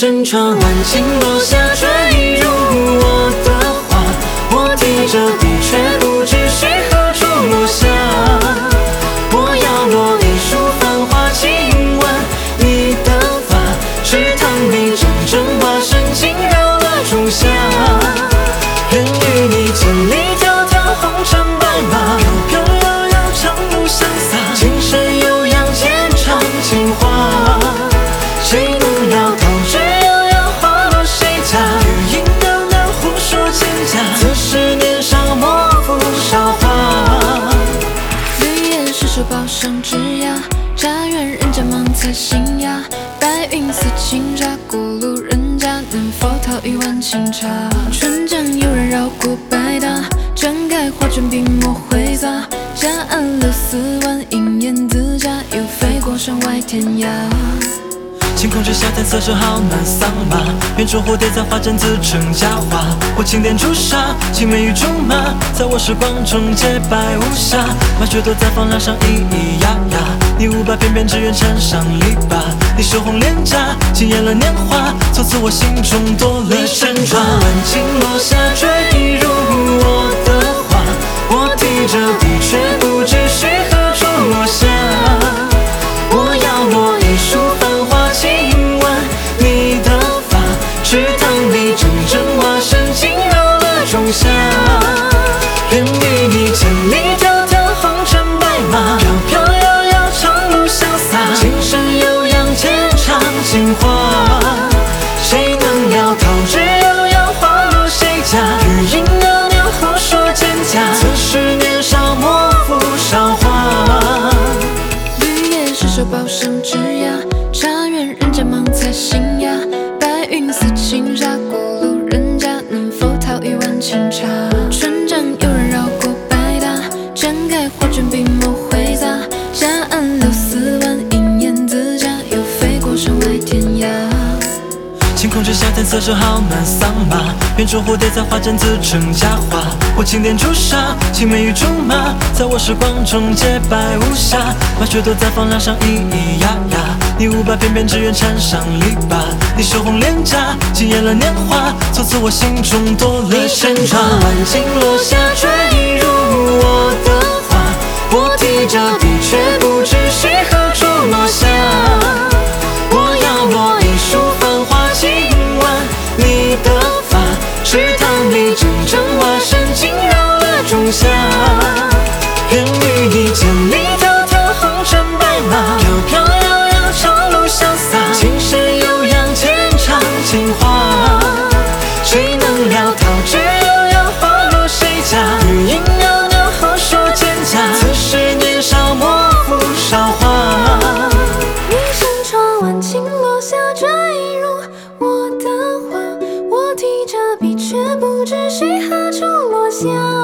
声传，万顷落下坠入我的画。我提着笔，却不知须何处落下。我要落一束繁华，亲吻你的发，池塘里阵阵蛙声惊扰了仲夏。愿与你千里迢迢，红尘白马，飘飘摇摇，长路潇洒。情深悠扬，天长情话，谁能料到这遥遥花落谁家？余音袅袅，胡说蒹葭，此时年少莫负韶华。 绿叶失手抱上枝桠，乍愿人家忙采新芽。白云似轻纱，过路人家能否讨一碗清茶？春江有人绕过白搭，展开画卷笔墨挥洒。夹岸流丝弯，一言自家，又飞过山外天涯。 晴空之下，淡色正好暖桑麻。远处蝴蝶在花针自成佳话。我轻点朱砂，青梅与竹马，在我时光中洁白无瑕。麻雀躲在房梁上，咿咿呀呀。你舞罢翩翩，只愿缠上一把。你羞红脸颊，惊艳了年华。从此我心中多了牵挂。万顷落下，坠入我的画。我提着笔，却不知须何处落下。我要落一束繁华，亲吻你的发，池塘里阵阵蛙声惊扰了仲夏。愿与你千里迢迢，红尘白马，飘飘摇摇，长路潇洒。情深悠扬，天长情话，谁能料到这遥遥花落谁家？余音袅袅，胡说蒹葭，此时年少莫负韶华。 失手抱上枝桠，乍愿人家忙采新芽。白云似轻纱，过路人家能否讨一碗清茶？春江有人绕过白搭，展开画卷笔墨挥洒。夹岸流丝弯，一言自家，又飞过山外天涯。 晴空之下，淡色正好暖桑麻。远处蝴蝶在花针自成佳话。我轻点朱砂，青梅与竹马，在我时光中洁白无瑕。麻雀躲在房梁上，咿咿呀呀。你舞罢翩翩，只愿缠上一把。你羞红脸颊，惊艳了年华。从此我心中多了牵挂。万顷落下，坠入我的画。我提着笔，却不知须何处落下。我要落一束繁华，亲吻你的发，池塘里阵阵蛙声惊扰了仲夏。愿与你千里迢迢，红尘白马，飘飘摇摇，长路潇洒。情深悠扬，天长情话，谁能料到这遥遥花落谁家？余音袅袅，胡说蒹葭，此时年少莫负韶华。 一声窗，万顷落下，坠入我的画。我提着笔，却不知须何处落下。